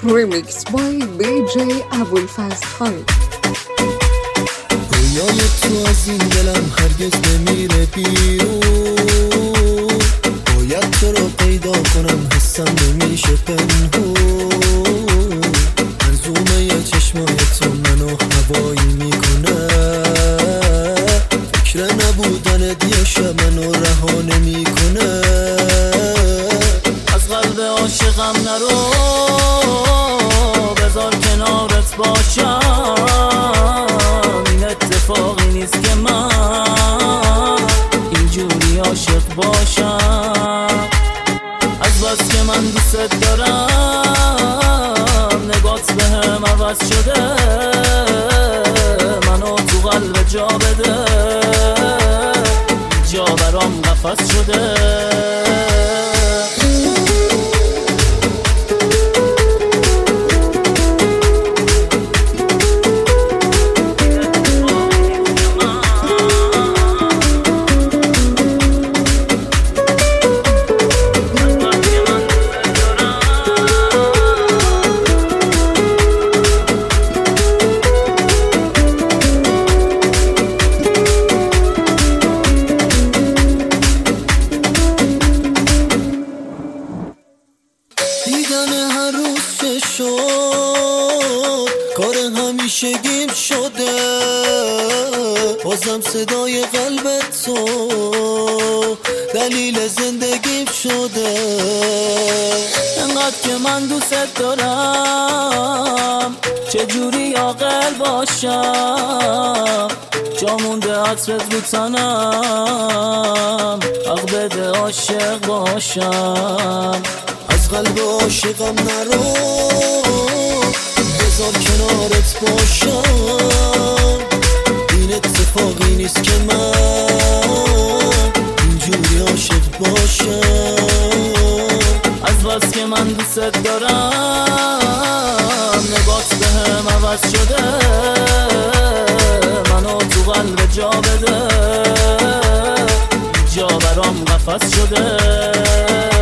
Remix by BJ ابوالفضل خان. رویای تو از این دلم هرگز نمیره بیرون، باید تو رو پیدا کنم، حسم نمیشه پنهون. منظومه چشمای تو منو هوایی میکنه، فکر نبودن دیگه شب منو رها نمیکنه. از قلب عاشقم نرو، بذار کنارت باشم. این اتفاقی نیست که من اینجوری عاشق باشم. از بس که من دوست دارم، نگات بهم عوض شده، منو تو قلب جا بده، جا برام قفس شده. دیدن هر روز چه شد، کار همیشگیم شده، بازم صدای قلبت تو دلیل زندگیم شده. انقدر که من دوست دارم، چجوری عاقل باشم، جا مونده عطرت رو تنم، حق بده عاشق باشم. از قلب عاشقم نرو، بذار کنارت باشم. این اتفاقی نیست که من اینجوری عاشق باشم. از بس که من دوست دارم، نگات بهم عوض شده، منو تو قلب جا بده، جا برام قفس شده.